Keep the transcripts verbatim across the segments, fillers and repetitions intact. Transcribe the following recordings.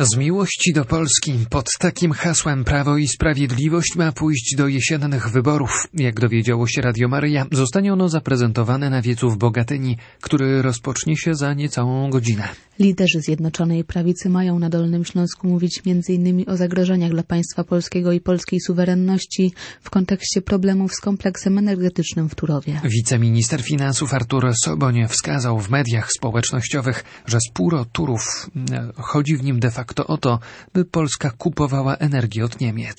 Z miłości do Polski pod takim hasłem Prawo i Sprawiedliwość ma pójść do jesiennych wyborów. Jak dowiedziało się Radio Maryja, zostanie ono zaprezentowane na wiecu w Bogatyni, który rozpocznie się za niecałą godzinę. Liderzy Zjednoczonej Prawicy mają na Dolnym Śląsku mówić między innymi o zagrożeniach dla państwa polskiego i polskiej suwerenności w kontekście problemów z kompleksem energetycznym w Turowie. Wiceminister finansów Artur Soboń wskazał w mediach społecznościowych, że spór o Turów chodzi w nim de facto o to, by Polska kupowała energię od Niemiec.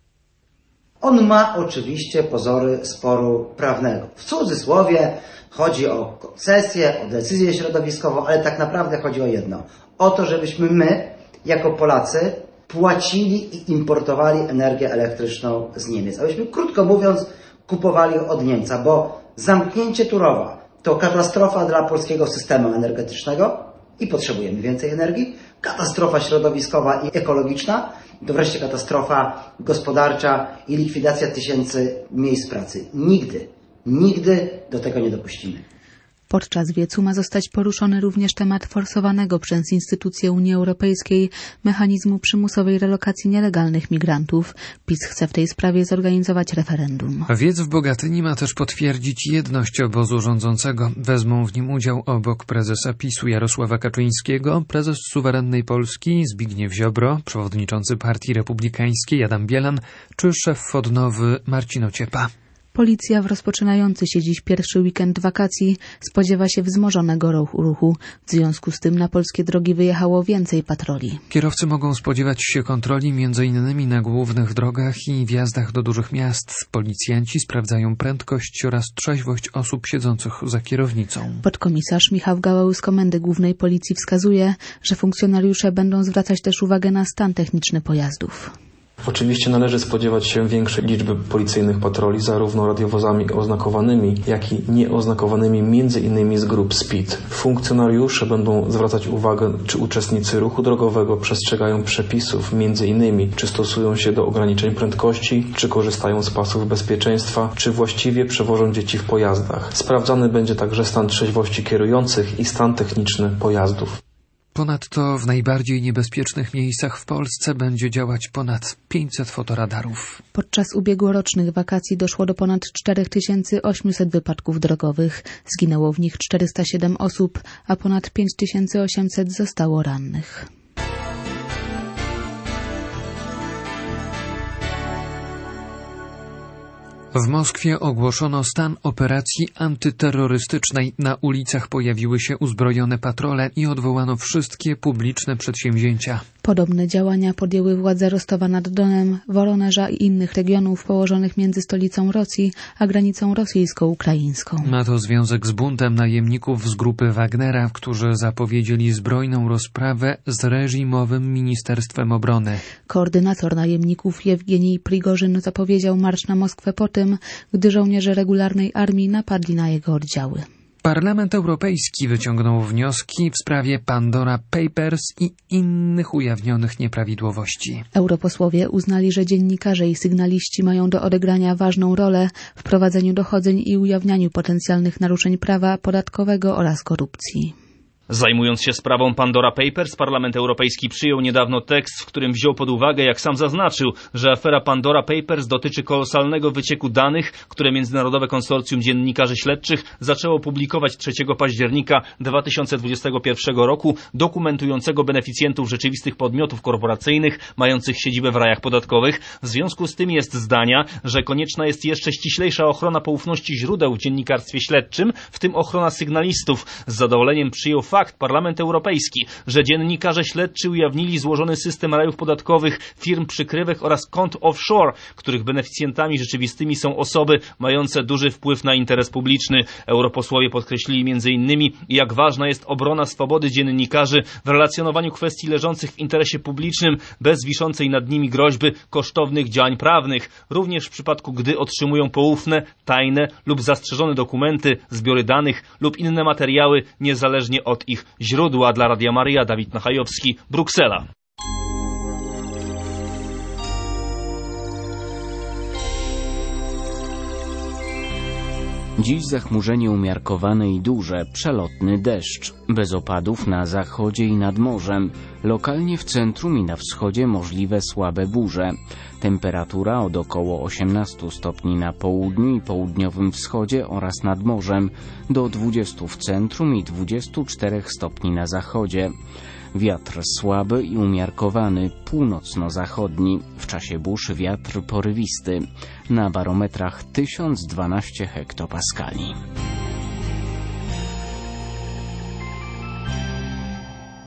On ma oczywiście pozory sporu prawnego. W cudzysłowie chodzi o koncesję, o decyzję środowiskową, ale tak naprawdę chodzi o jedno. O to, żebyśmy my, jako Polacy, płacili i importowali energię elektryczną z Niemiec. Abyśmy, krótko mówiąc, kupowali od Niemca, bo zamknięcie Turowa to katastrofa dla polskiego systemu energetycznego i potrzebujemy więcej energii, katastrofa środowiskowa i ekologiczna, to wreszcie katastrofa gospodarcza i likwidacja tysięcy miejsc pracy. Nigdy, nigdy do tego nie dopuścimy. Podczas wiecu ma zostać poruszony również temat forsowanego przez instytucje Unii Europejskiej mechanizmu przymusowej relokacji nielegalnych migrantów. PiS chce w tej sprawie zorganizować referendum. Wiec w Bogatyni ma też potwierdzić jedność obozu rządzącego. Wezmą w nim udział obok prezesa PiSu Jarosława Kaczyńskiego, prezes suwerennej Polski Zbigniew Ziobro, przewodniczący Partii Republikańskiej Adam Bielan czy szef Odnowy Marcin Ociepa. Policja w rozpoczynający się dziś pierwszy weekend wakacji spodziewa się wzmożonego ruchu. W związku z tym na polskie drogi wyjechało więcej patroli. Kierowcy mogą spodziewać się kontroli między innymi na głównych drogach i wjazdach do dużych miast. Policjanci sprawdzają prędkość oraz trzeźwość osób siedzących za kierownicą. Podkomisarz Michał Gałał z Komendy Głównej Policji wskazuje, że funkcjonariusze będą zwracać też uwagę na stan techniczny pojazdów. Oczywiście należy spodziewać się większej liczby policyjnych patroli, zarówno radiowozami oznakowanymi, jak i nieoznakowanymi między innymi z grup SPID. Funkcjonariusze będą zwracać uwagę, czy uczestnicy ruchu drogowego przestrzegają przepisów, między innymi czy stosują się do ograniczeń prędkości, czy korzystają z pasów bezpieczeństwa, czy właściwie przewożą dzieci w pojazdach. Sprawdzany będzie także stan trzeźwości kierujących i stan techniczny pojazdów. Ponadto w najbardziej niebezpiecznych miejscach w Polsce będzie działać ponad pięćset fotoradarów. Podczas ubiegłorocznych wakacji doszło do ponad cztery tysiące osiemset wypadków drogowych. Zginęło w nich czterysta siedem osób, a ponad pięć tysięcy osiemset zostało rannych. W Moskwie ogłoszono stan operacji antyterrorystycznej. Na ulicach pojawiły się uzbrojone patrole i odwołano wszystkie publiczne przedsięwzięcia. Podobne działania podjęły władze Rostowa nad Donem, Woronerza i innych regionów położonych między stolicą Rosji a granicą rosyjsko-ukraińską. Ma to związek z buntem najemników z grupy Wagnera, którzy zapowiedzieli zbrojną rozprawę z reżimowym Ministerstwem Obrony. Koordynator najemników Jewgenij Prigorzyn zapowiedział marsz na Moskwę po tym, gdy żołnierze regularnej armii napadli na jego oddziały. Parlament Europejski wyciągnął wnioski w sprawie Pandora Papers i innych ujawnionych nieprawidłowości. Europosłowie uznali, że dziennikarze i sygnaliści mają do odegrania ważną rolę w prowadzeniu dochodzeń i ujawnianiu potencjalnych naruszeń prawa podatkowego oraz korupcji. Zajmując się sprawą Pandora Papers, Parlament Europejski przyjął niedawno tekst, w którym wziął pod uwagę, jak sam zaznaczył, że afera Pandora Papers dotyczy kolosalnego wycieku danych, które Międzynarodowe Konsorcjum Dziennikarzy Śledczych zaczęło publikować trzeciego października dwa tysiące dwudziestego pierwszego roku, dokumentującego beneficjentów rzeczywistych podmiotów korporacyjnych mających siedzibę w rajach podatkowych. W związku z tym jest zdania, że konieczna jest jeszcze ściślejsza ochrona poufności źródeł w dziennikarstwie śledczym, w tym ochrona sygnalistów. Z zadowoleniem przyjął fakt Parlament Europejski, że dziennikarze śledczy ujawnili złożony system rajów podatkowych, firm przykrywek oraz kont offshore, których beneficjentami rzeczywistymi są osoby mające duży wpływ na interes publiczny. Europosłowie podkreślili między innymi, jak ważna jest obrona swobody dziennikarzy w relacjonowaniu kwestii leżących w interesie publicznym bez wiszącej nad nimi groźby kosztownych działań prawnych, również w przypadku, gdy otrzymują poufne, tajne lub zastrzeżone dokumenty, zbiory danych lub inne materiały, niezależnie od ich źródła. Dla Radia Maryja, Dawid Nachajowski, Bruksela. Dziś zachmurzenie umiarkowane i duże, przelotny deszcz. Bez opadów na zachodzie i nad morzem. Lokalnie w centrum i na wschodzie możliwe słabe burze. Temperatura od około osiemnastu stopni na południu i południowym wschodzie oraz nad morzem, do dwudziestu w centrum i dwudziestu czterech stopni na zachodzie. Wiatr słaby i umiarkowany, północno-zachodni. W czasie burz wiatr porywisty. Na barometrach tysiąc dwanaście hektopaskali.